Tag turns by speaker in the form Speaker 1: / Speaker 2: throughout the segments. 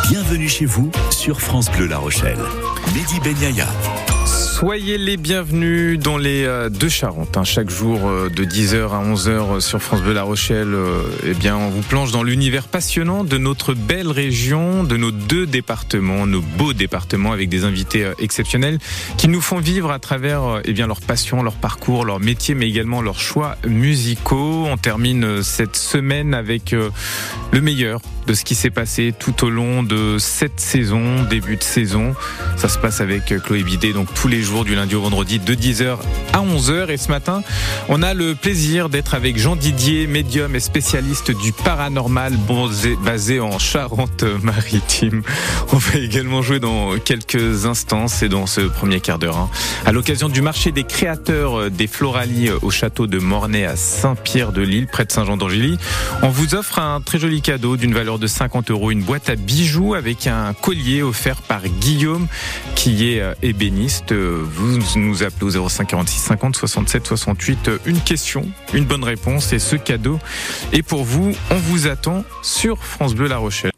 Speaker 1: Bienvenue chez vous sur France Bleu La Rochelle. Mehdi Ben Yahya.
Speaker 2: Soyez les bienvenus dans les deux Charentes. Chaque jour de 10h à 11h sur France Bleu La Rochelle, on vous plonge dans l'univers passionnant de notre belle région, de nos deux départements, nos beaux départements, avec des invités exceptionnels qui nous font vivre à travers leur passion, leur parcours, leur métier, mais également leurs choix musicaux. On termine cette semaine avec le meilleur de ce qui s'est passé tout au long de cette saison, début de saison. Ça se passe avec Chloé Bidet, donc tous les jours du lundi au vendredi de 10h à 11h. Et ce matin, on a le plaisir d'être avec Jean Didier, médium et spécialiste du paranormal basé en Charente-Maritime. On va également jouer dans quelques instants, c'est dans ce premier quart d'heure. À l'occasion du marché des créateurs des Floralies au château de Mornay à Saint-Pierre-de-l'Île, près de Saint-Jean-d'Angély, on vous offre un très joli cadeau d'une valeur de 50 €, une boîte à bijoux avec un collier offert par Guillaume qui est ébéniste. Vous nous appelez au 05 46 50 67 68. Une question, une bonne réponse et ce cadeau est pour vous. On vous attend sur France Bleu La Rochelle.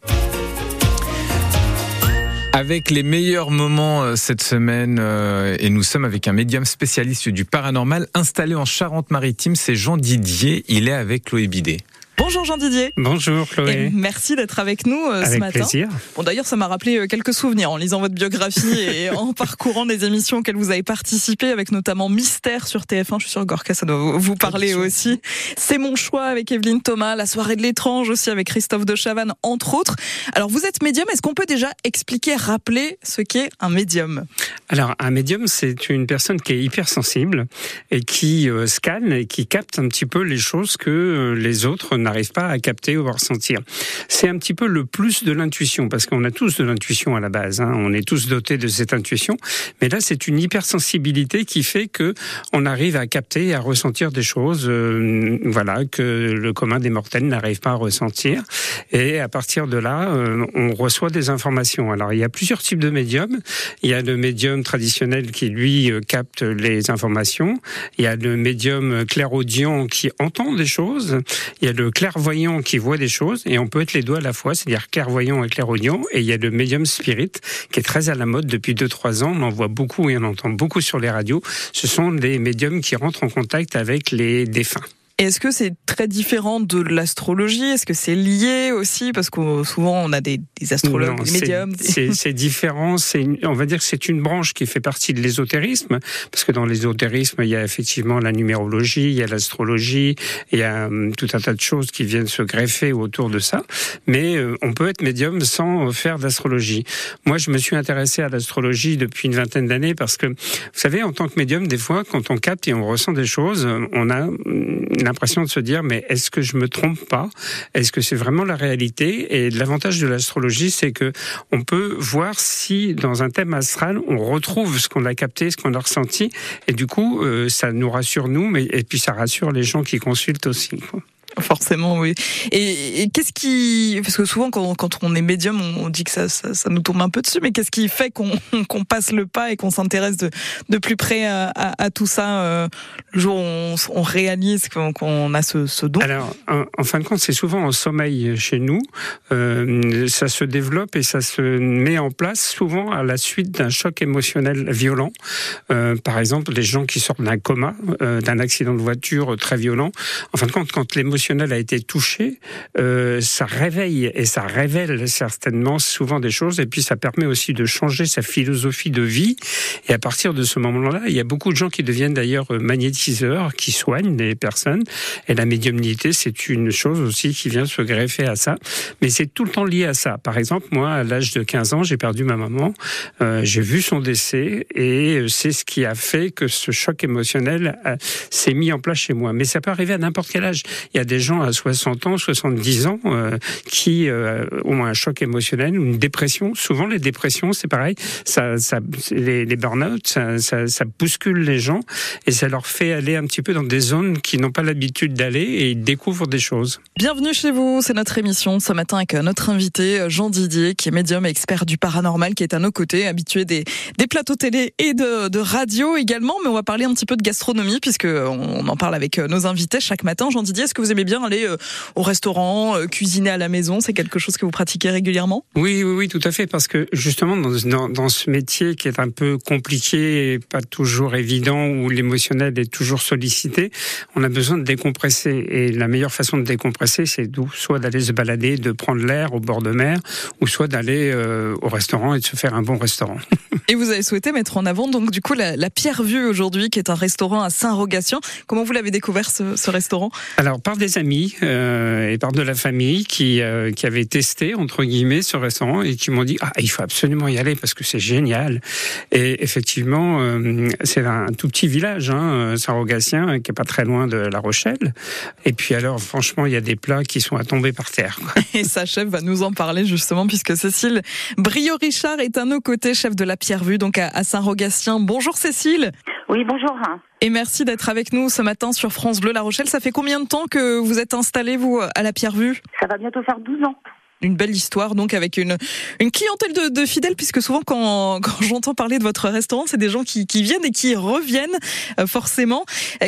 Speaker 2: Avec les meilleurs moments cette semaine, et nous sommes avec un médium spécialiste du paranormal installé en Charente-Maritime, c'est Jean Didier. Il est avec Chloé Bidet.
Speaker 3: Bonjour Jean Didier.
Speaker 4: Bonjour Chloé.
Speaker 3: Et merci d'être avec nous ce matin. Avec
Speaker 4: plaisir.
Speaker 3: Bon, d'ailleurs, ça m'a rappelé quelques souvenirs en lisant votre biographie et en parcourant des émissions auxquelles vous avez participé, avec notamment Mystère sur TF1. Je suis sûre que Gorka, ça doit vous parler aussi. C'est mon choix avec Evelyne Thomas, La soirée de l'étrange aussi avec Christophe de Chavannes, entre autres. Alors, vous êtes médium. Est-ce qu'on peut déjà expliquer, rappeler ce qu'est un médium ?
Speaker 4: Alors, un médium, c'est une personne qui est hypersensible et qui scanne et qui capte un petit peu les choses que les autres n'arrivent pas à capter ou à ressentir. C'est un petit peu le plus de l'intuition, parce qu'on a tous de l'intuition à la base, on est tous dotés de cette intuition, mais là c'est une hypersensibilité qui fait que on arrive à capter et à ressentir des choses que le commun des mortels n'arrive pas à ressentir, et à partir de là on reçoit des informations. Alors il y a plusieurs types de médiums. Il y a le médium traditionnel qui lui capte les informations, il y a le médium clairaudient qui entend des choses, il y a le clairvoyant qui voit des choses, et on peut être les deux à la fois, c'est-à-dire clairvoyant et clairaudient. Et il y a le médium spirit qui est très à la mode depuis 2-3 ans. On en voit beaucoup et on entend beaucoup sur les radios. Ce sont des médiums qui rentrent en contact avec les défunts.
Speaker 3: Est-ce que c'est très différent de l'astrologie ? Est-ce que c'est lié aussi ? Parce que souvent, on a des astrologues, des médiums.
Speaker 4: C'est différent. On va dire que c'est une branche qui fait partie de l'ésotérisme. Parce que dans l'ésotérisme, il y a effectivement la numérologie, il y a l'astrologie, il y a tout un tas de choses qui viennent se greffer autour de ça. Mais on peut être médium sans faire d'astrologie. Moi, je me suis intéressé à l'astrologie depuis une vingtaine d'années parce que, vous savez, en tant que médium, des fois, quand on capte et on ressent des choses, on a l'impression de se dire, mais est-ce que je me trompe pas ? Est-ce que c'est vraiment la réalité ? Et l'avantage de l'astrologie, c'est que on peut voir si dans un thème astral, on retrouve ce qu'on a capté, ce qu'on a ressenti, et du coup, ça nous rassure nous, et puis ça rassure les gens qui consultent aussi, quoi.
Speaker 3: Forcément, oui. Et qu'est-ce qui... Parce que souvent, quand on est médium, on dit que ça nous tombe un peu dessus, mais qu'est-ce qui fait qu'on passe le pas et qu'on s'intéresse de plus près à tout ça le jour où on réalise qu'on a ce don ?
Speaker 4: Alors, en fin de compte, c'est souvent en sommeil chez nous. Ça se développe et ça se met en place souvent à la suite d'un choc émotionnel violent. Par exemple, les gens qui sortent d'un coma, d'un accident de voiture très violent. En fin de compte, quand l'émotionnel a été touché, ça réveille et ça révèle certainement souvent des choses, et puis ça permet aussi de changer sa philosophie de vie, et à partir de ce moment-là, il y a beaucoup de gens qui deviennent d'ailleurs magnétiseurs, qui soignent les personnes, et la médiumnité, c'est une chose aussi qui vient se greffer à ça, mais c'est tout le temps lié à ça. Par exemple, moi, à l'âge de 15 ans, j'ai perdu ma maman, j'ai vu son décès, et c'est ce qui a fait que ce choc émotionnel s'est mis en place chez moi. Mais ça peut arriver à n'importe quel âge. Il y a des gens à 60 ans, 70 ans qui ont un choc émotionnel ou une dépression. Souvent, les dépressions, c'est pareil. Les burn-out, ça bouscule les gens et ça leur fait aller un petit peu dans des zones qu'ils n'ont pas l'habitude d'aller, et ils découvrent des choses.
Speaker 3: Bienvenue chez vous, c'est notre émission ce matin avec notre invité Jean Didier, qui est médium et expert du paranormal, qui est à nos côtés, habitué des plateaux télé et de radio également. Mais on va parler un petit peu de gastronomie, puisqu'on en parle avec nos invités chaque matin. Jean Didier, est-ce que vous aimez aimez bien aller au restaurant, cuisiner à la maison. C'est quelque chose que vous pratiquez régulièrement ?
Speaker 4: Oui, tout à fait, parce que justement dans ce métier qui est un peu compliqué et pas toujours évident, où l'émotionnel est toujours sollicité, on a besoin de décompresser. Et la meilleure façon de décompresser, c'est soit d'aller se balader, de prendre l'air au bord de mer, ou soit d'aller au restaurant et de se faire un bon restaurant.
Speaker 3: Et vous avez souhaité mettre en avant donc du coup la Pierre Vue aujourd'hui, qui est un restaurant à Saint-Rogatien. Comment vous l'avez découvert ce restaurant ?
Speaker 4: Alors par des amis et par de la famille qui avaient testé entre guillemets ce restaurant et qui m'ont dit il faut absolument y aller parce que c'est génial. Et effectivement c'est un tout petit village Saint-Rogatien qui est pas très loin de La Rochelle. Et puis alors franchement il y a des plats qui sont à tomber par terre.
Speaker 3: Et sa chef va nous en parler justement puisque Cécile Brio-Richard est à nos côtés, chef de la Pierre Vue donc à Saint-Rogatien. Bonjour Cécile.
Speaker 5: Oui, bonjour.
Speaker 3: Et merci d'être avec nous ce matin sur France Bleu La Rochelle. Ça fait combien de temps que vous êtes installée, vous, à la Pierre Vue ?
Speaker 5: Ça va bientôt faire 12 ans.
Speaker 3: Une belle histoire, donc, avec une clientèle de fidèles, puisque souvent, quand j'entends parler de votre restaurant, c'est des gens qui viennent et qui reviennent, forcément.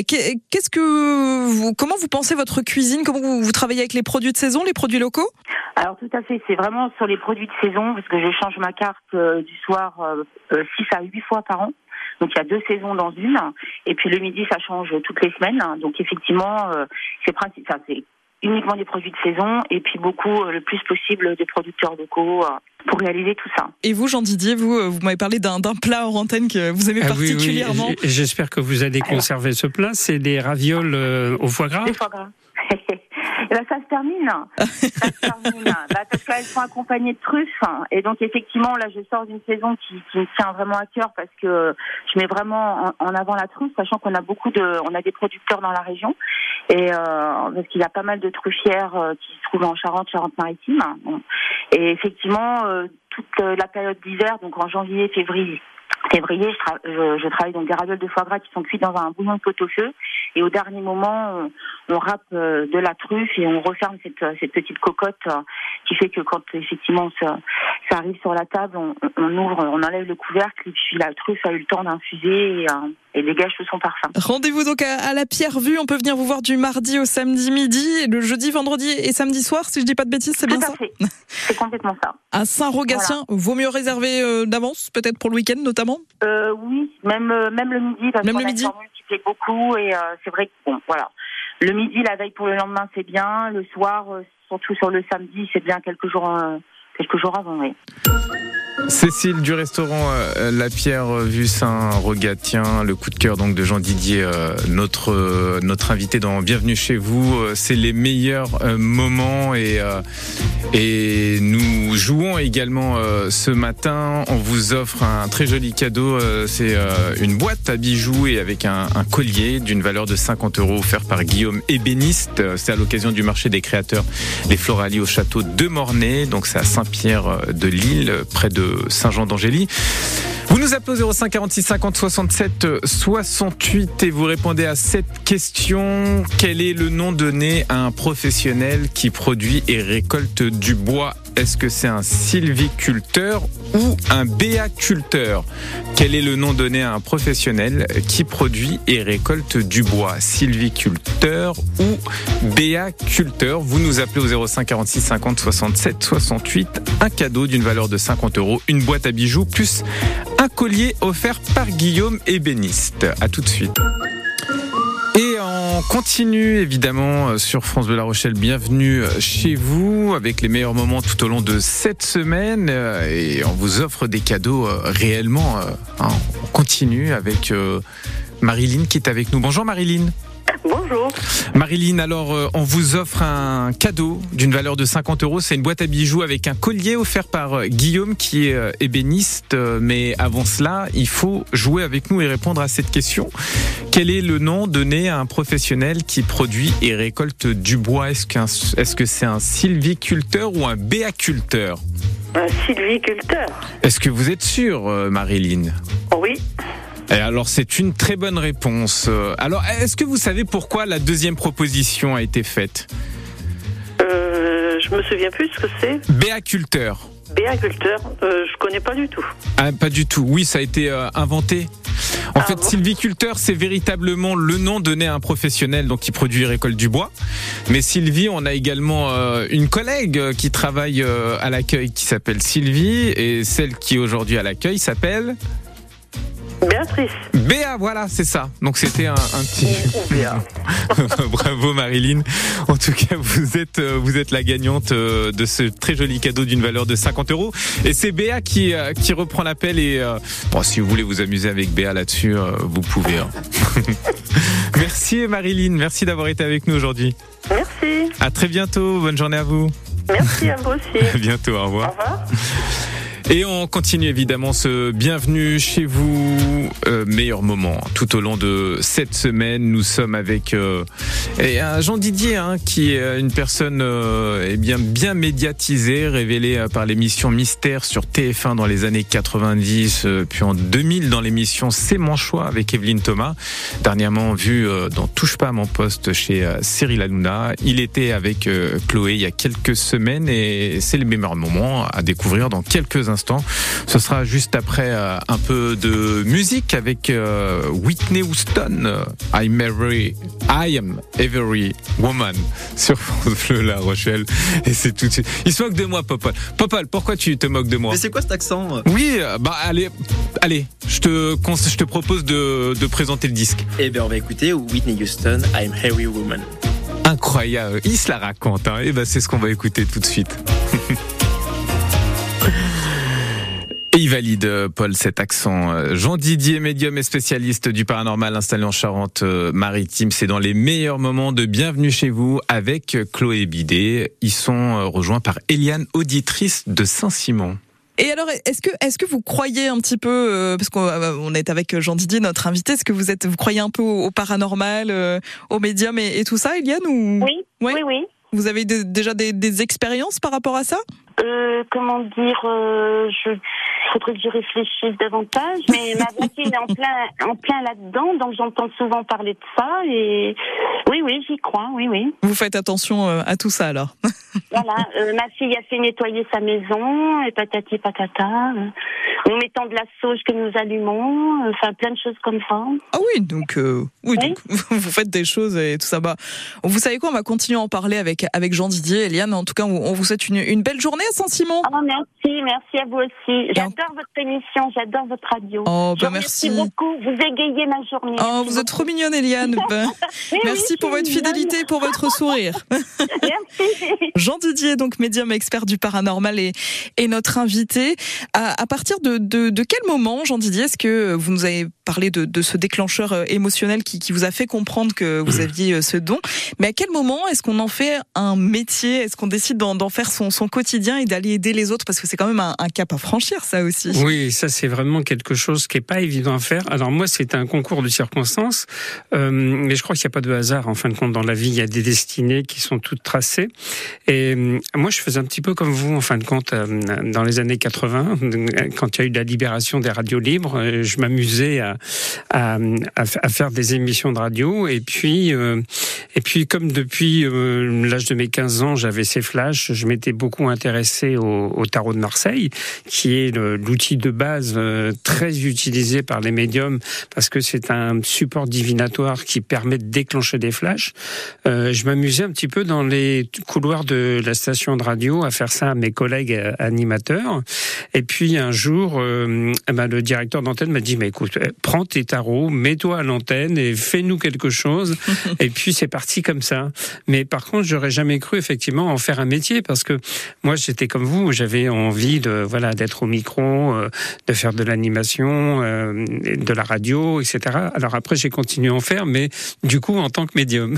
Speaker 3: Comment vous pensez votre cuisine ? Comment vous travaillez avec les produits de saison, les produits locaux ?
Speaker 5: Alors, tout à fait. C'est vraiment sur les produits de saison, parce que je change ma carte du soir 6 à 8 fois par an. Donc il y a 2 saisons dans une, et puis le midi ça change toutes les semaines. Donc effectivement c'est uniquement des produits de saison, et puis beaucoup le plus possible des producteurs locaux pour réaliser tout ça.
Speaker 3: Et vous, Jean Didier, vous m'avez parlé d'un plat hors antenne que vous aimez particulièrement.
Speaker 4: Oui. J'espère que vous allez conserver ce plat. C'est des ravioles au foie gras.
Speaker 5: Des foie gras. Et ça se termine. Parce qu'elles sont accompagnées de truffes. Et donc, effectivement, là, je sors d'une saison qui me tient vraiment à cœur parce que je mets vraiment en avant la truffe, sachant qu'on a on a des producteurs dans la région. Et, parce qu'il y a pas mal de truffières qui se trouvent en Charente-Maritime. Et effectivement, toute la période d'hiver, donc en janvier, février, je travaille donc des ravioles de foie gras qui sont cuites dans un bouillon de pot-au-feu, et au dernier moment on râpe de la truffe et on referme cette petite cocotte qui fait que quand effectivement ça arrive sur la table, on ouvre, on enlève le couvercle et puis la truffe a eu le temps d'infuser et dégage tout son parfum.
Speaker 3: Rendez-vous donc à la Pierre Vue. On peut venir vous voir du mardi au samedi midi, et le jeudi, vendredi et samedi soir, si je dis pas de bêtises, c'est bien ça ?
Speaker 5: Tout à fait. C'est complètement ça.
Speaker 3: À Saint-Rogatien, vaut mieux réserver d'avance, peut-être pour le week-end notamment ?
Speaker 5: Oui, même le midi, parce qu'on a une formule qui plaît beaucoup, et c'est vrai que le midi, la veille pour le lendemain, c'est bien. Le soir, surtout sur le samedi, c'est bien quelques jours avant, oui.
Speaker 2: Cécile du restaurant La Pierre Vue Saint-Rogatien, le coup de cœur donc de Jean Didier, notre invité dans Bienvenue chez vous. C'est les meilleurs moments et nous jouons également ce matin. On vous offre un très joli cadeau. C'est une boîte à bijoux et avec un collier d'une valeur de 50 € offert par Guillaume Ébéniste. C'est à l'occasion du marché des créateurs Les Floralies au château de Mornay. Donc c'est à Saint-Pierre-de-l'Île, près de Saint-Jean d'Angély. Vous nous appelez au 05 46 50 67 68 et vous répondez à cette question. Quel est le nom donné à un professionnel qui produit et récolte du bois ? Est-ce que c'est un sylviculteur ou un béaculteur ? Quel est le nom donné à un professionnel qui produit et récolte du bois ? Sylviculteur ou béaculteur ? Vous nous appelez au 05 46 50 67 68. Un cadeau d'une valeur de 50 €, une boîte à bijoux plus un collier offert par Guillaume Ébéniste. À tout de suite. Et on continue évidemment sur France Bleu La Rochelle. Bienvenue chez vous avec les meilleurs moments tout au long de cette semaine, et on vous offre des cadeaux réellement. On continue avec Marilyn qui est avec nous. Bonjour Marilyn.
Speaker 5: Bonjour.
Speaker 2: Marilyn, alors on vous offre un cadeau d'une valeur de 50 €. C'est une boîte à bijoux avec un collier offert par Guillaume qui est ébéniste. Mais avant cela, il faut jouer avec nous et répondre à cette question. Quel est le nom donné à un professionnel qui produit et récolte du bois ? Est-ce que c'est un sylviculteur ou un béaculteur ?
Speaker 5: Un sylviculteur.
Speaker 2: Est-ce que vous êtes sûre, Marilyn ?
Speaker 5: Oui.
Speaker 2: Et alors c'est une très bonne réponse. Alors est-ce que vous savez pourquoi la deuxième proposition a été faite ?
Speaker 5: Je me souviens plus ce que c'est.
Speaker 2: Béaculteur.
Speaker 6: Béaculteur, je connais pas du tout.
Speaker 2: Ah, pas du tout. Oui, ça a été inventé. En fait, sylviculteur, c'est véritablement le nom donné à un professionnel donc qui produit et récolte du bois. Mais Sylvie, on a également une collègue qui travaille à l'accueil qui s'appelle Sylvie, et celle qui est aujourd'hui à l'accueil s'appelle
Speaker 6: Béatrice.
Speaker 2: Béa, voilà, c'est ça. Donc c'était un petit.
Speaker 6: Béa.
Speaker 2: Bravo Marilyn. En tout cas, vous êtes la gagnante de ce très joli cadeau d'une valeur de 50 €. Et c'est Béa qui reprend l'appel. Et bon, si vous voulez vous amuser avec Béa là-dessus, vous pouvez. Hein. Merci Marilyn, merci d'avoir été avec nous aujourd'hui.
Speaker 6: Merci.
Speaker 2: À très bientôt. Bonne journée à vous.
Speaker 6: Merci à vous aussi.
Speaker 2: À bientôt. Au revoir.
Speaker 6: Au revoir.
Speaker 2: Et on continue évidemment ce bienvenue chez vous, meilleur moment tout au long de cette semaine. Nous sommes avec Jean Didier, qui est une personne bien médiatisée, révélée par l'émission Mystère sur TF1 dans les années 90, puis en 2000 dans l'émission C'est mon choix avec Evelyne Thomas. Dernièrement vu dans Touche pas à mon poste chez Cyril Hanouna. Il était avec Chloé il y a quelques semaines et c'est le meilleur moment à découvrir dans quelques instants. Ce sera juste après un peu de musique avec Whitney Houston, I am every woman sur France Bleu La Rochelle. Et c'est tout de suite. Il se moque de moi, Popol. Popol, pourquoi tu te moques de moi?
Speaker 7: Mais c'est quoi cet accent?
Speaker 2: Oui, allez, je te propose de présenter le disque.
Speaker 7: Eh bien, on va écouter Whitney Houston, I'm Every Woman.
Speaker 2: Incroyable, il se la raconte. Et c'est ce qu'on va écouter tout de suite. Et il valide, Paul, cet accent. Jean Didier, médium et spécialiste du paranormal installé en Charente-Maritime. C'est dans les meilleurs moments de Bienvenue chez vous avec Chloé Bidet. Ils sont rejoints par Eliane, auditrice de Saint-Simon.
Speaker 3: Et alors, est-ce que vous croyez un petit peu, parce qu'on est avec Jean Didier, notre invité, est-ce que vous croyez un peu au paranormal, aux médiums et tout ça, Eliane, ou...
Speaker 5: Oui, ouais. oui.
Speaker 3: Vous avez déjà des expériences par rapport à ça?
Speaker 5: Comment dire, faudrait que j'y réfléchisse davantage, mais ma voisine est en plein là-dedans, donc j'entends souvent parler de ça, et oui, j'y crois, oui.
Speaker 3: Vous faites attention à tout ça, alors?
Speaker 5: Voilà, ma fille a fait nettoyer sa maison, et patati patata, nous mettons de la sauge que nous allumons, enfin plein de choses comme ça.
Speaker 3: Ah oui, donc donc vous faites des choses et tout ça. Vous savez quoi, on va continuer à en parler avec Jean Didier, Eliane. En tout cas, on vous souhaite une belle journée à Saint-Simon.
Speaker 5: Oh, merci à vous aussi. J'adore votre émission, j'adore votre radio.
Speaker 3: Oh, merci
Speaker 5: beaucoup, vous égayez ma journée.
Speaker 3: Oh, vous êtes trop mignonne, Eliane. Merci pour votre fidélité et pour votre sourire.
Speaker 5: Merci.
Speaker 3: Jean Didier, donc médium expert du paranormal et notre invité. À partir de quel moment, Jean Didier, est-ce que vous nous avez parlé de ce déclencheur émotionnel qui vous a fait comprendre que vous aviez ce don, mais à quel moment est-ce qu'on en fait un métier? Est-ce qu'on décide d'en faire son quotidien et d'aller aider les autres? Parce que c'est quand même un cap à franchir, ça aussi.
Speaker 4: Oui, ça c'est vraiment quelque chose qui est pas évident à faire. Alors moi, c'est un concours de circonstances, mais je crois qu'il n'y a pas de hasard en fin de compte dans la vie. Il y a des destinées qui sont toutes tracées. Et moi, je faisais un petit peu comme vous en fin de compte dans les années 80, quand il y a eu la libération des radios libres. Je m'amusais à faire des émissions de radio. Et puis comme depuis l'âge de mes 15 ans, j'avais ces flashs, je m'étais beaucoup intéressé au tarot de Marseille, qui est l'outil de base très utilisé par les médiums, parce que c'est un support divinatoire qui permet de déclencher des flashs. Je m'amusais un petit peu dans les couloirs de la station de radio à faire ça à mes collègues animateurs. Et puis un jour, le directeur d'antenne m'a dit, mais écoute, prends tes tarots, mets-toi à l'antenne et fais-nous quelque chose. Et puis c'est parti comme ça. Mais par contre, j'aurais jamais cru effectivement en faire un métier, parce que moi j'étais comme vous, j'avais envie d'être au micro, de faire de l'animation, de la radio, etc. Alors après j'ai continué à en faire, mais du coup en tant que médium.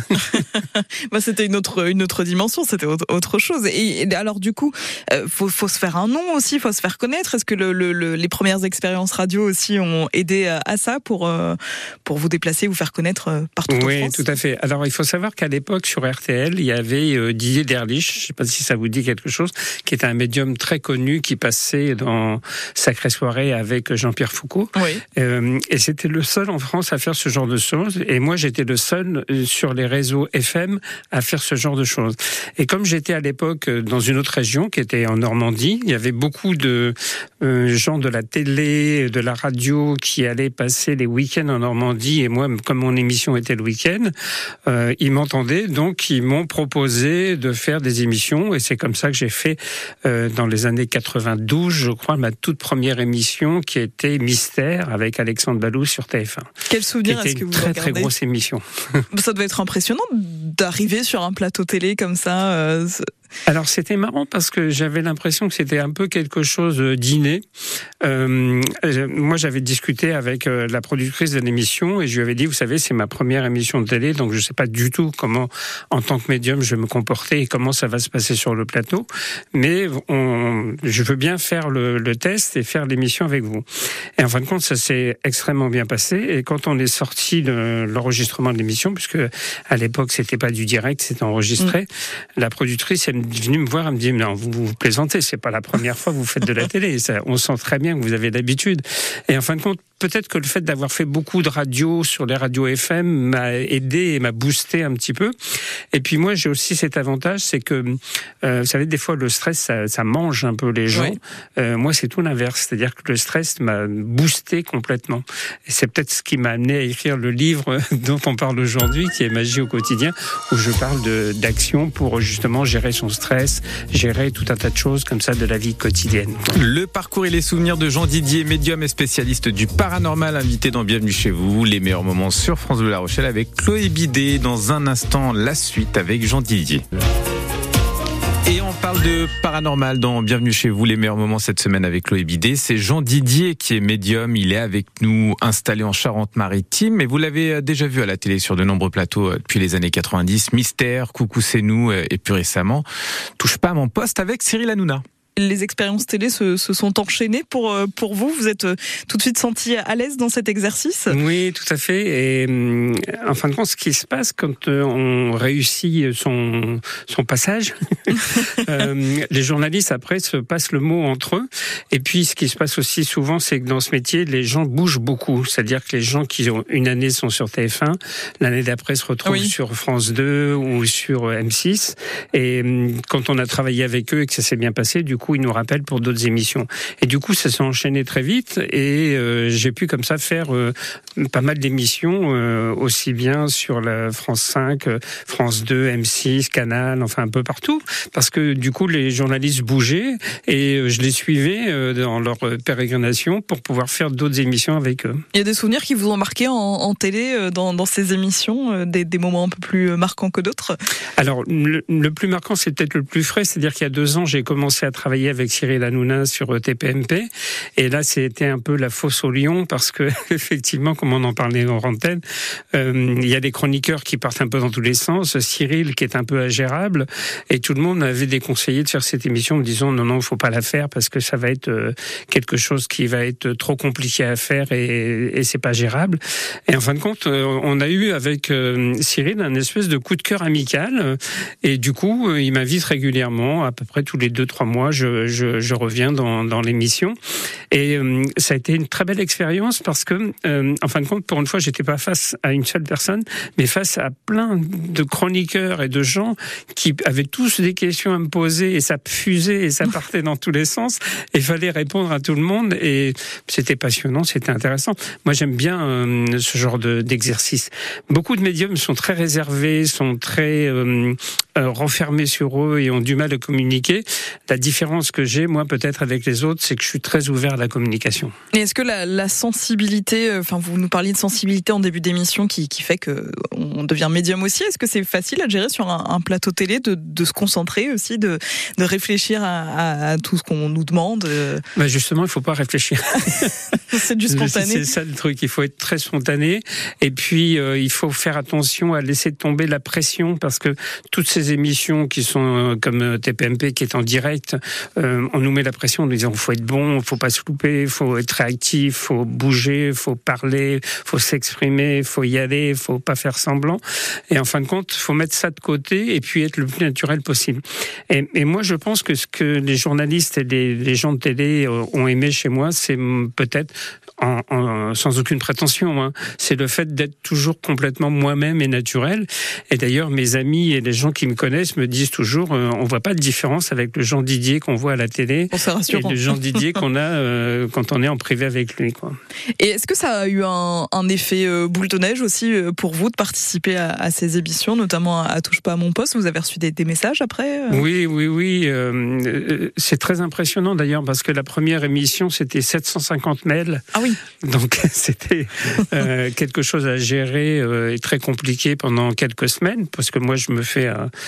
Speaker 3: C'était une autre dimension, c'était autre chose. Et alors du coup, faut se faire un nom aussi, faut se faire connaître. Est-ce que le les premières expériences radio aussi ont aidé à ça pour vous déplacer, vous faire connaître partout en France.
Speaker 4: Oui, tout à fait. Alors, il faut savoir qu'à l'époque, sur RTL, il y avait Didier Derlich, je ne sais pas si ça vous dit quelque chose, qui était un médium très connu qui passait dans Sacrée Soirée avec Jean-Pierre Foucault.
Speaker 3: Oui.
Speaker 4: Et c'était le seul en France à faire ce genre de choses. Et moi, j'étais le seul sur les réseaux FM à faire ce genre de choses. Et comme j'étais à l'époque dans une autre région, qui était en Normandie, il y avait beaucoup de gens de la télé, de la radio qui allaient passer les week-ends en Normandie. Et moi, comme mon émission était le week-end, ils m'entendaient, donc ils m'ont proposé de faire des émissions. Et c'est comme ça que j'ai fait, dans les années 92, je crois, ma toute première émission qui était Mystère avec Alexandre Ballouz sur TF1.
Speaker 3: Quel souvenir est-ce que vous
Speaker 4: regardez ? Très grosse émission.
Speaker 3: Ça devait être impressionnant d'arriver sur un plateau télé comme ça.
Speaker 4: Alors c'était marrant parce que j'avais l'impression que c'était un peu quelque chose d'inné. Moi j'avais discuté avec la productrice de l'émission et je lui avais dit, vous savez, c'est ma première émission de télé, donc je ne sais pas du tout comment en tant que médium je vais me comporter et comment ça va se passer sur le plateau, mais je veux bien faire le test et faire l'émission avec vous. Et en fin de compte ça s'est extrêmement bien passé, et quand on est sorti de l'enregistrement de l'émission, puisque à l'époque c'était pas du direct, c'était enregistré, la productrice elle est venue me voir, elle me dit, non, vous plaisantez, c'est pas la première fois que vous faites de la télé, ça, on sent très bien que vous avez l'habitude. Et en fin de compte, peut-être que le fait d'avoir fait beaucoup de radio sur les radios FM m'a aidé et m'a boosté un petit peu. Et puis moi, j'ai aussi cet avantage, c'est que, vous savez, des fois, le stress, ça mange un peu les gens. Oui. Moi, c'est tout l'inverse. C'est-à-dire que le stress m'a boosté complètement. Et c'est peut-être ce qui m'a amené à écrire le livre dont on parle aujourd'hui, qui est Magie au quotidien, où je parle d'action pour justement gérer son stress, gérer tout un tas de choses comme ça de la vie quotidienne.
Speaker 2: Le parcours et les souvenirs de Jean Didier, médium et spécialiste du paranormal, invité dans Bienvenue chez vous. Les meilleurs moments sur France Bleu La Rochelle avec Chloé Bidet. Dans un instant, la suite avec Jean Didier. Et on parle de paranormal dans Bienvenue chez vous, les meilleurs moments cette semaine avec Chloé Bidet. C'est Jean Didier qui est médium, il est avec nous, installé en Charente-Maritime. Et vous l'avez déjà vu à la télé sur de nombreux plateaux depuis les années 90. Mystère, Coucou c'est nous et plus récemment, Touche pas à mon poste avec Cyril Hanouna.
Speaker 3: Les expériences télé se sont enchaînées pour vous. Vous êtes tout de suite senti à l'aise dans cet exercice ?
Speaker 4: Oui, tout à fait. Et en fin de compte, ce qui se passe quand on réussit son passage, les journalistes après se passent le mot entre eux. Et puis, ce qui se passe aussi souvent, c'est que dans ce métier, les gens bougent beaucoup. C'est-à-dire que les gens qui ont une année sont sur TF1, l'année d'après se retrouvent sur France 2 ou sur M6. Et quand on a travaillé avec eux et que ça s'est bien passé, du coup, ils nous rappellent pour d'autres émissions. Et du coup, ça s'est enchaîné très vite et j'ai pu comme ça faire pas mal d'émissions, aussi bien sur la France 5, France 2, M6, Canal, enfin un peu partout, parce que du coup, les journalistes bougeaient et je les suivais dans leur pérégrination pour pouvoir faire d'autres émissions avec eux.
Speaker 3: Il y a des souvenirs qui vous ont marqué en télé, dans ces émissions, des moments un peu plus marquants que d'autres ?
Speaker 4: Alors, le plus marquant, c'est peut-être le plus frais, c'est-à-dire qu'il y a 2 ans, j'ai commencé à travailler avec Cyril Hanouna sur TPMP, et là c'était un peu la fosse au lion parce que effectivement, comme on en parlait en antenne, il y a des chroniqueurs qui partent un peu dans tous les sens, Cyril qui est un peu ingérable, et tout le monde m'avait déconseillé de faire cette émission en me disant non, faut pas la faire parce que ça va être quelque chose qui va être trop compliqué à faire et c'est pas gérable. Et en fin de compte, on a eu avec Cyril un espèce de coup de cœur amical, et du coup il m'invite régulièrement, à peu près tous les 2-3 mois, je reviens dans l'émission, et ça a été une très belle expérience parce que en fin de compte, pour une fois, j'étais pas face à une seule personne, mais face à plein de chroniqueurs et de gens qui avaient tous des questions à me poser, et ça fusait et ça partait dans tous les sens, et il fallait répondre à tout le monde, et c'était passionnant, c'était intéressant. Moi, j'aime bien ce genre d'exercice. Beaucoup de médiums sont très réservés, sont très renfermés sur eux et ont du mal à communiquer. La différence que j'ai, moi, peut-être avec les autres, c'est que je suis très ouvert à la communication.
Speaker 3: Et est-ce que la sensibilité, enfin, vous nous parliez de sensibilité en début d'émission qui fait qu'on devient médium aussi, est-ce que c'est facile à gérer sur un plateau télé de se concentrer aussi, de réfléchir à tout ce qu'on nous demande
Speaker 4: Justement, il ne faut pas réfléchir.
Speaker 3: C'est du spontané.
Speaker 4: C'est ça le truc, il faut être très spontané, et puis il faut faire attention à laisser tomber la pression, parce que toutes ces émissions qui sont comme TPMP, qui est en direct, on nous met la pression en nous disant faut être bon, faut pas se louper, faut être réactif, faut bouger, faut parler, faut s'exprimer, faut y aller, faut pas faire semblant. Et en fin de compte, faut mettre ça de côté et puis être le plus naturel possible. Et moi, je pense que ce que les journalistes et les gens de télé ont aimé chez moi, c'est peut-être, sans aucune prétention, c'est le fait d'être toujours complètement moi-même et naturel. Et d'ailleurs, mes amis et les gens qui me connaissent me disent toujours, on voit pas de différence avec le Jean Didier qu'on voit à la télé et le Jean Didier qu'on a quand on est en privé avec lui, quoi.
Speaker 3: Et est-ce que ça a eu un effet boule de neige aussi pour vous de participer à ces émissions, notamment à Touche pas à mon poste? Vous avez reçu des messages après?
Speaker 4: Oui. C'est très impressionnant d'ailleurs parce que la première émission c'était 750 mails.
Speaker 3: Ah oui.
Speaker 4: Donc c'était quelque chose à gérer et très compliqué pendant quelques semaines parce que moi je me fais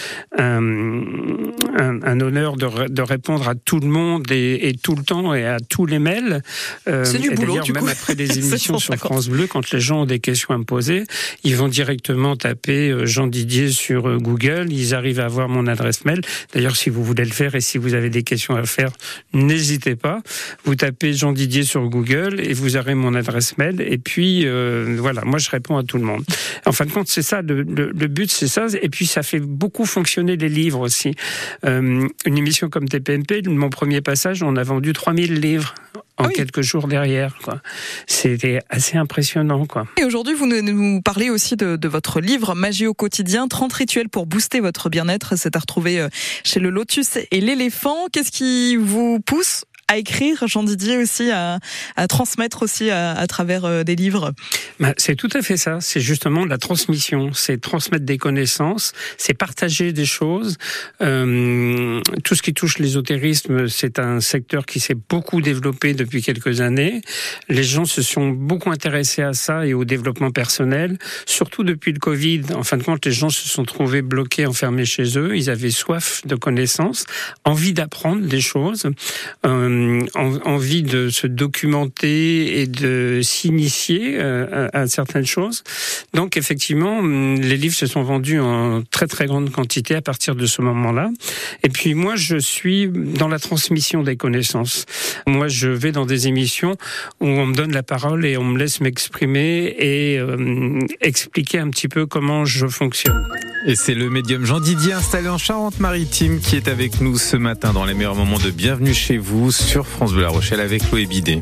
Speaker 4: un honneur de répondre à tout le monde et tout le temps et à tous les mails.
Speaker 3: C'est du boulot,
Speaker 4: d'ailleurs,
Speaker 3: du
Speaker 4: même
Speaker 3: coup.
Speaker 4: après des émissions sur France Bleu, quand les gens ont des questions à me poser, ils vont directement taper Jean Didier sur Google. Ils arrivent à avoir mon adresse mail. D'ailleurs, si vous voulez le faire et si vous avez des questions à faire, n'hésitez pas. Vous tapez Jean Didier sur Google et vous aurez mon adresse mail. Et puis, voilà, moi je réponds à tout le monde. En fin de compte, c'est ça, le but, c'est ça. Et puis, ça fait beaucoup fonctionner les livres aussi. Une émission comme TPMP, mon premier passage, on a vendu 3000 livres en quelques jours derrière, quoi. C'était assez impressionnant, quoi.
Speaker 3: Et aujourd'hui, vous nous parlez aussi de votre livre Magie au quotidien, 30 rituels pour booster votre bien-être. C'est à retrouver chez le Lotus et l'Éléphant. Qu'est-ce qui vous pousse à écrire, Jean Didier, aussi à transmettre aussi à travers des livres?
Speaker 4: C'est tout à fait ça. C'est justement de la transmission. C'est transmettre des connaissances. C'est partager des choses. Tout ce qui touche l'ésotérisme, c'est un secteur qui s'est beaucoup développé depuis quelques années. Les gens se sont beaucoup intéressés à ça et au développement personnel. Surtout depuis le Covid. En fin de compte, les gens se sont trouvés bloqués, enfermés chez eux. Ils avaient soif de connaissances, envie d'apprendre des choses. Envie de se documenter et de s'initier à certaines choses. Donc effectivement, les livres se sont vendus en très très grande quantité à partir de ce moment-là. Et puis moi, je suis dans la transmission des connaissances. Moi, je vais dans des émissions où on me donne la parole et on me laisse m'exprimer et expliquer un petit peu comment je fonctionne.
Speaker 2: Et c'est le médium Jean Didier installé en Charente-Maritime qui est avec nous ce matin dans les meilleurs moments de Bienvenue chez vous sur France Bleu La Rochelle avec Chloé Bidet.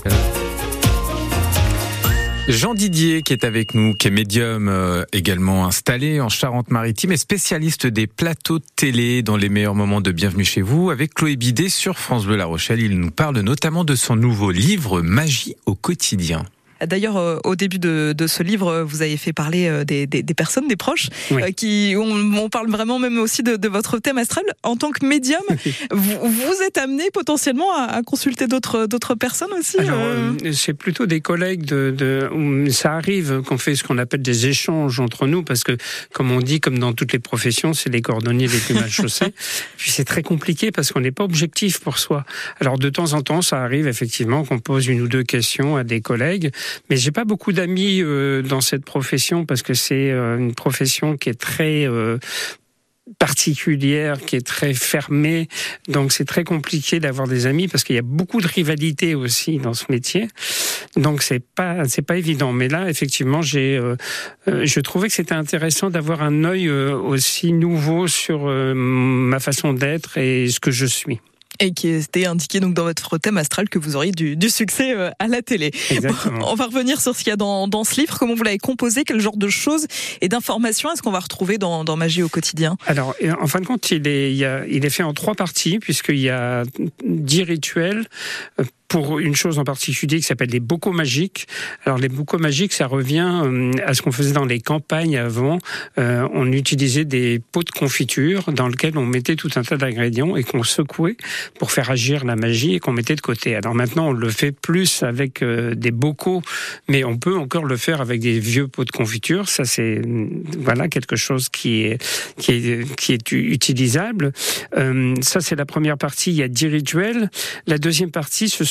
Speaker 2: Jean Didier qui est avec nous, qui est médium également installé en Charente-Maritime et spécialiste des plateaux de télé dans les meilleurs moments de Bienvenue chez vous avec Chloé Bidet sur France Bleu La Rochelle. Il nous parle notamment de son nouveau livre Magie au quotidien.
Speaker 3: D'ailleurs, au début de ce livre, vous avez fait parler des personnes, des proches,
Speaker 4: oui.
Speaker 3: On parle vraiment même aussi de votre thème astral. En tant que médium, vous êtes amené potentiellement à consulter d'autres personnes aussi?
Speaker 4: Alors, c'est plutôt des collègues ça arrive qu'on fait ce qu'on appelle des échanges entre nous, parce que, comme on dit, comme dans toutes les professions, c'est les cordonniers les plus mal chaussés. Puis c'est très compliqué parce qu'on n'est pas objectif pour soi. Alors, de temps en temps, ça arrive effectivement qu'on pose une ou deux questions à des collègues. Mais j'ai pas beaucoup d'amis dans cette profession parce que c'est une profession qui est très particulière, qui est très fermée. Donc c'est très compliqué d'avoir des amis parce qu'il y a beaucoup de rivalité aussi dans ce métier. Donc c'est pas évident. Mais là, effectivement, je trouvais que c'était intéressant d'avoir un œil aussi nouveau sur ma façon d'être et ce que je suis.
Speaker 3: Et qui était indiqué donc dans votre thème astral que vous auriez du succès à la télé.
Speaker 4: Exactement.
Speaker 3: On va revenir sur ce qu'il y a dans ce livre, comment vous l'avez composé, quel genre de choses et d'informations est-ce qu'on va retrouver dans Magie au quotidien?
Speaker 4: Alors, en fin de compte, il est fait en 3 parties, puisqu'il y a 10 rituels pour une chose en particulier qui s'appelle les bocaux magiques. Alors les bocaux magiques, ça revient à ce qu'on faisait dans les campagnes avant. On utilisait des pots de confiture dans lesquels on mettait tout un tas d'ingrédients et qu'on secouait pour faire agir la magie et qu'on mettait de côté. Alors maintenant, on le fait plus avec des bocaux, mais on peut encore le faire avec des vieux pots de confiture. Ça, c'est voilà quelque chose qui est utilisable. Ça, c'est la première partie. Il y a 10 rituels. La deuxième partie, ce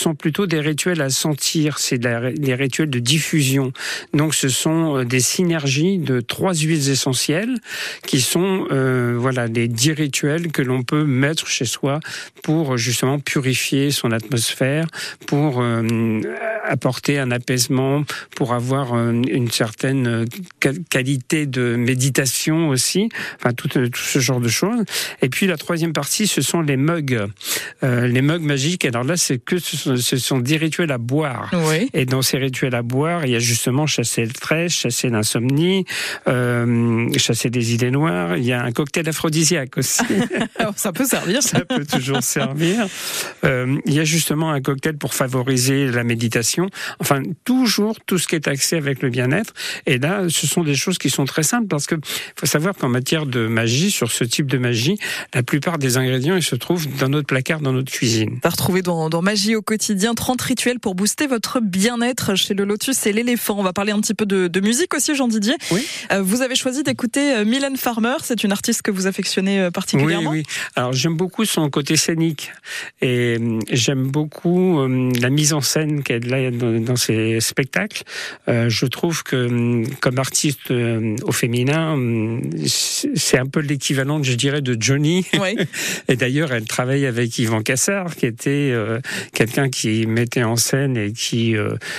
Speaker 4: sont plutôt des rituels à sentir, c'est des rituels de diffusion. Donc ce sont des synergies de 3 huiles essentielles qui sont les 10 rituels que l'on peut mettre chez soi pour justement purifier son atmosphère, pour apporter un apaisement, pour avoir une certaine qualité de méditation aussi, enfin tout ce genre de choses. Et puis la troisième partie, ce sont les mugs magiques. Alors là, ce sont des rituels à boire.
Speaker 3: Oui. Et
Speaker 4: dans ces rituels à boire, il y a justement chasser le stress, chasser l'insomnie, chasser des idées noires. Il y a un cocktail aphrodisiaque aussi.
Speaker 3: Ça peut servir.
Speaker 4: Ça peut toujours servir. Il y a justement un cocktail pour favoriser la méditation. Enfin, toujours tout ce qui est axé avec le bien-être. Et là, ce sont des choses qui sont très simples parce que faut savoir qu'en matière de magie, sur ce type de magie, la plupart des ingrédients, ils se trouvent dans notre placard, dans notre cuisine.
Speaker 3: À retrouver dans Magie au quotidien, 30 rituels pour booster votre bien-être chez le Lotus et l'éléphant. On va parler un petit peu de musique aussi, Jean-Didier.
Speaker 4: Oui.
Speaker 3: Vous avez choisi d'écouter Mylène Farmer. C'est une artiste que vous affectionnez particulièrement.
Speaker 4: Oui. Alors, j'aime beaucoup son côté scénique et j'aime beaucoup la mise en scène qu'elle a dans ses spectacles. Je trouve que comme artiste au féminin, c'est un peu l'équivalent, je dirais, de Johnny.
Speaker 3: Oui.
Speaker 4: Et d'ailleurs, elle travaille avec Yvan Cassard, qui était quelqu'un qui mettait en scène et qui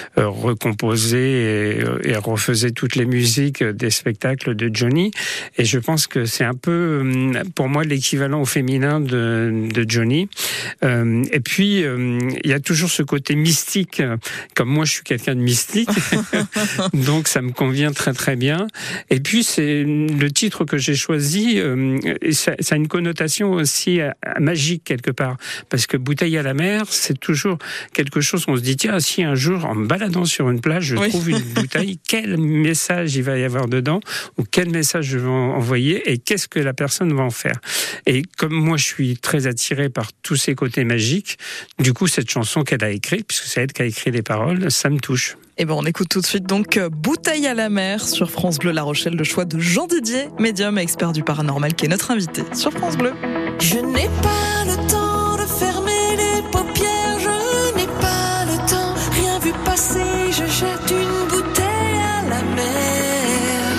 Speaker 4: recomposait et refaisait toutes les musiques des spectacles de Johnny. Et je pense que c'est un peu, pour moi, l'équivalent au féminin de Johnny. Et puis, il y a toujours ce côté mystique. Comme moi, je suis quelqu'un de mystique, donc ça me convient très très bien. Et puis, c'est le titre que j'ai choisi, ça a une connotation aussi magique quelque part, parce que Bouteille à la mer, c'est toujours quelque chose qu'on se dit, tiens, si un jour, en me baladant sur une plage, je trouve une bouteille, quel message il va y avoir dedans, ou quel message je vais envoyer, et qu'est-ce que la personne va en faire. Et comme moi, je suis très attiré par tous ces côtés magiques, du coup, cette chanson qu'elle a écrite, puisque c'est elle qui a écrit les paroles, ça me touche.
Speaker 3: Et on écoute tout de suite donc Bouteille à la mer sur France Bleu La Rochelle, le choix de Jean-Didier, médium et expert du paranormal, qui est notre invité sur France Bleu.
Speaker 8: Je n'ai pas le temps de fermer les paupières, je n'ai pas le temps, rien vu passer, je jette une bouteille à la mer,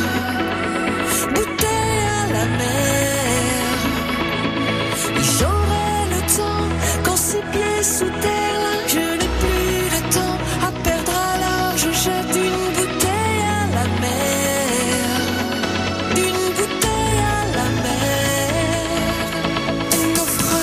Speaker 8: bouteille à la mer. J'aurai le temps quand ses pieds sous terre, là, je n'ai plus le temps à perdre, alors je jette une bouteille à la mer, une bouteille à la mer.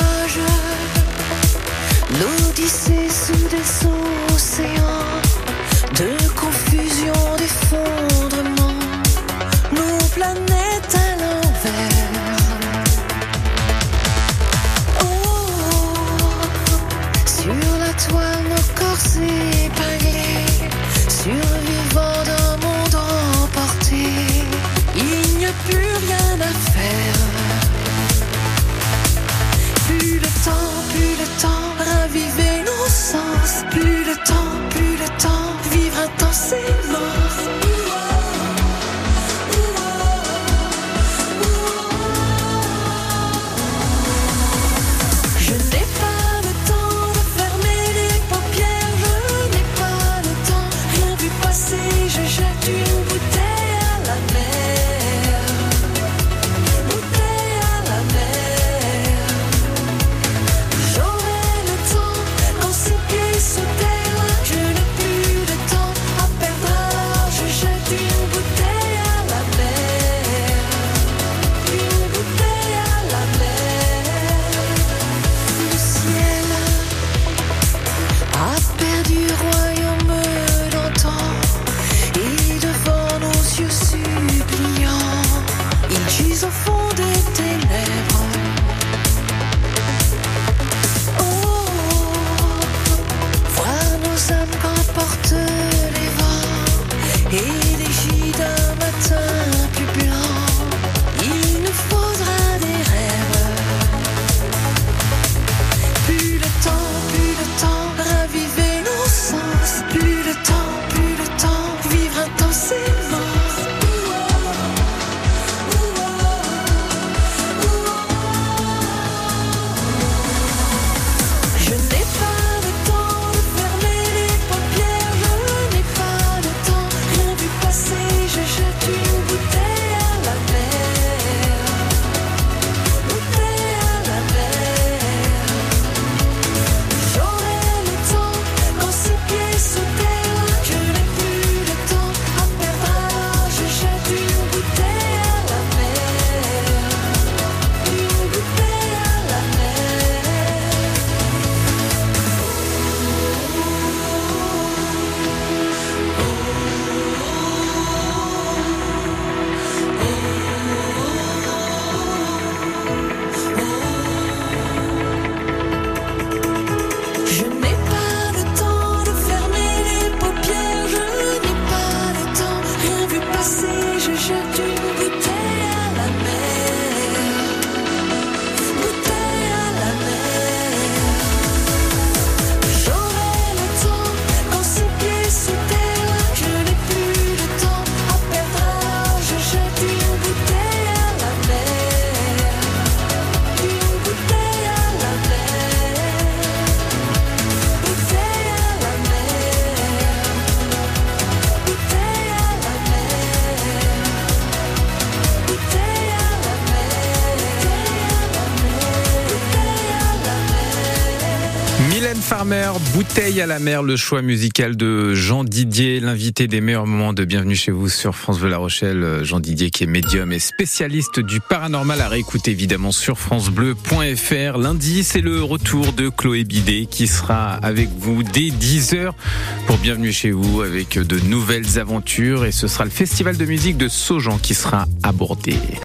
Speaker 2: Mylène Farmer, Bouteille à la mer, le choix musical de Jean Didier, l'invité des meilleurs moments de Bienvenue chez vous sur France Bleu La Rochelle. Jean Didier qui est médium et spécialiste du paranormal, à réécouter évidemment sur francebleu.fr. Lundi, c'est le retour de Chloé Bidet qui sera avec vous dès 10h pour Bienvenue chez vous avec de nouvelles aventures, et ce sera le festival de musique de Saujan qui sera abordé.